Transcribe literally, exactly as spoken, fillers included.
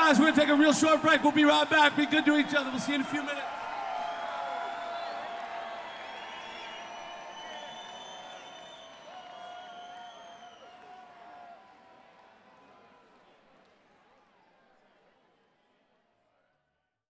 guys. We're going to take a real short break. We'll be right back. Be good to each other. We'll see you in a few minutes.